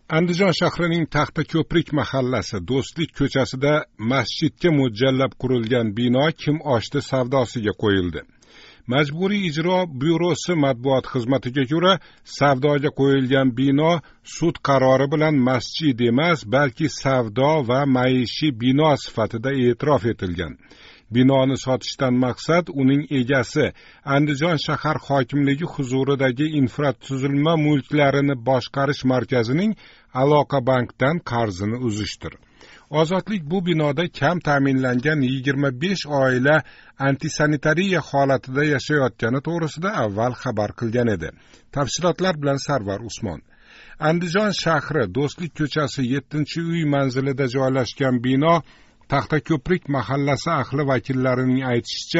Andijon shahrining Taxtako'prik mahallasi Do'stlik ko'chasida masjidga mo'ljallab qurilgan bino kim ochdi savdosiga qo'yildi. Majburiy ijro byurosi matbuot xizmatiga ko'ra, savdoga qo'yilgan bino sud qarori bilan masjid emas, balki savdo va maishiy bino sifatida e'tirof etilgan. Binoni sotishdan maqsad uning egasi Andijon shahar hokimligi huzuridagi infratuzilma mulklarini boshqarish markazining Aloqa bankdan qarzini uzishdir. Ozodlik bu binoda kam ta'minlangan 25 oila antisanitariya holatida yashayotgani to'g'risida avval xabar qilgan edi. Tafsilotlar bilan Sarvar Usmon. Andijon shahri Do'stlik ko'chasi 7-uy manzilida joylashgan bino Taxtako'prik mahallasi ahli vakillarining aytishicha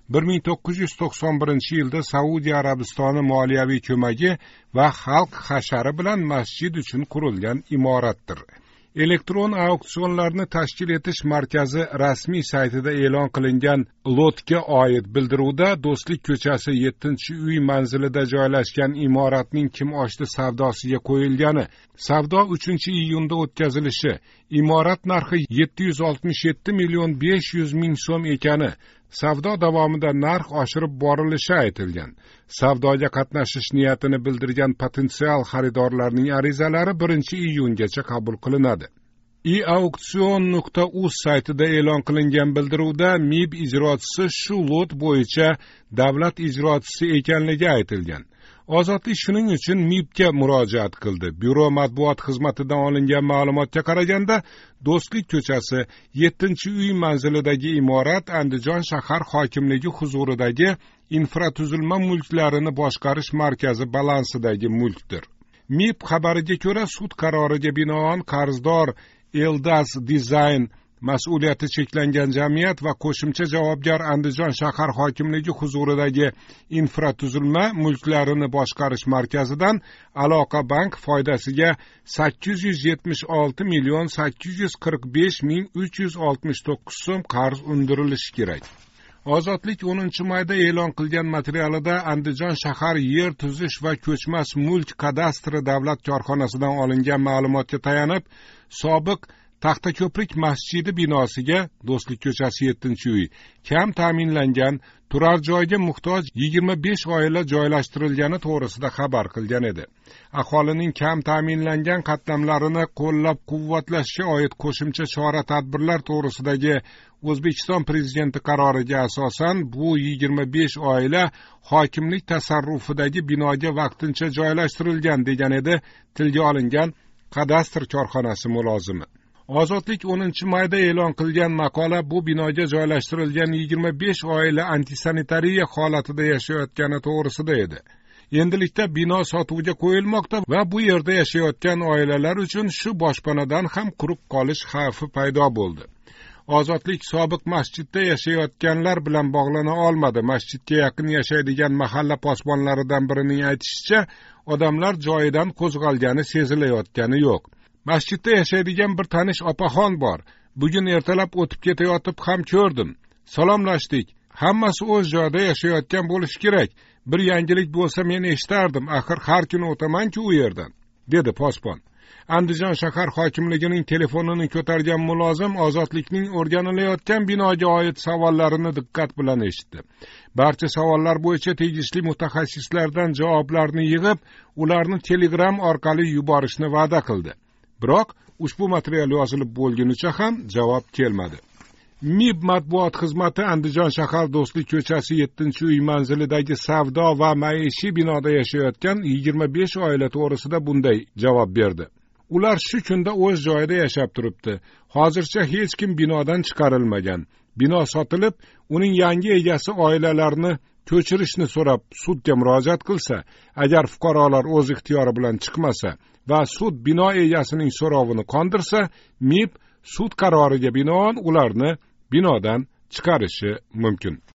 1991-yilda Saudiya Arabistoni moliyaviy ko'magi va xalq hashari bilan masjid uchun qurilgan imoratdir. Elektron auksionlarni tashkil etish markazi rasmiy saytida e'lon qilingan lotga oid bildiruvda Do'stlik ko'chasi 7-uy manzilida joylashgan imoratning kim ochdi savdosiga qo'yilgani, savdo 3-iyunda o'tkazilishi, imorat narxi 767 million 500 ming so'm ekani, savdo davomida narx oshirib borilishi aytilgan. Savdoga qatnashish niyatini bildirgan potensial xaridorlarning arizalari 1-iyungacha qabul qilinadi. eAuksion.uz saytida e'lon qilingan bildiruvda MIB ijrochisi shu lot bo'yicha davlat ijrochisi ekanligi aytilgan. Ozodlik shuning uchun MIBga murojaat qildi. Byuro matbuot xizmatidan olingan ma'lumotga qaraganda, Do'stlik ko'chasi 7-uy manzilidagi imorat Andijon shahar hokimligi huzuridagi infratuzilma mulklarini boshqarish markazi balansidagi mulkdir. MIB xabariga ko'ra, sud qaroriga binoan qarzdor Eldas Design mas'uliyati cheklangan jamiyat va qo'shimcha javobgar Andijon shahar hokimligi huzuridagi infratuzilma mulklarini boshqarish markazidan Aloqa bank foydasiga 876 million 845 ming 369 so'm qarz undirilishi kerak. Ozodlik 10-mayda e'lon qilgan materialida Andijon shahar yer tuzish va ko'chmas mulk kadastri davlat korxonasidan olingan ma'lumotga tayanib, sobiq Taxtako'prik masjidi binosiga Do'stlik ko'chasi 7-uy kam ta'minlangan turar joyga muhtoj 25 oila joylashtirilgani to'g'risida xabar qilgan edi. Aholining kam ta'minlangan qatlamlarini qo'llab-quvvatlashga oid qo'shimcha chora-tadbirlar to'g'risidagi O'zbekiston prezidenti qaroriga asosan bu 25 oila hokimlik tasarrufidagi binoga vaqtincha joylashtirilgan degan edi tilga olingan kadastr korxonasi mulozimi. Ozodlik 10-mayda e'lon qilgan maqola bu binoga joylashtirilgan 25 oila antisanitariya holatida yashayotgani to'g'risida edi. Endilikda bino sotuvga qo'yilmoqda va bu yerda yashayotgan oilalar uchun shu boshpanadan ham quruq qolish xavfi paydo bo'ldi. Ozodlik sobiq masjidda yashayotganlar bilan bog'lana olmadi. Masjidga yaqin yashaydigan mahalla posbonlaridan birining aytishicha, odamlar joyidan qo'zg'algani sezilayotgani yo'q. Masjidda yashaydigan bir tanish opaxon bor. Bugun ertalab o'tib ketayotib ham ko'rdim. Salomlashdik. Hammasi o'z joyida yashayotgan bo'lishi kerak. Bir yangilik bo'lsa men eshitardim. Axir har kuni o'taman-ku u yerdan, dedi posbon. Andijon shahar hokimligining telefonini ko'targan mulozim Ozodlikning o'rganilayotgan binoga oid savollarini diqqat bilan eshitdi. Barcha savollar bo'yicha tegishli mutaxassislardan javoblarni yig'ib, ularni Telegram orqali yuborishni va'da qildi. Biroq ushbu material yozilib bo'lgunicha ham javob kelmadi. MIB matbuot xizmati Andijon shahar Do'stlik ko'chasi 7-uy manzilidagi savdo va maishiy binoda yashayotgan 25 oila to'g'risida bunday javob berdi. Ular shu kunda o'z joyida yashab turibdi. Hozircha hech kim binodan chiqarilmagan. Bino sotilib, uning yangi egasi oilalarni ko'chirishni so'rab sudga murojaat qilsa, agar fuqarolar o'z ixtiyori bilan chiqmasa va sud bino egasining so'rovini qondirsa, MIB sud qaroriga binoan ularni binodan chiqarishi mumkin.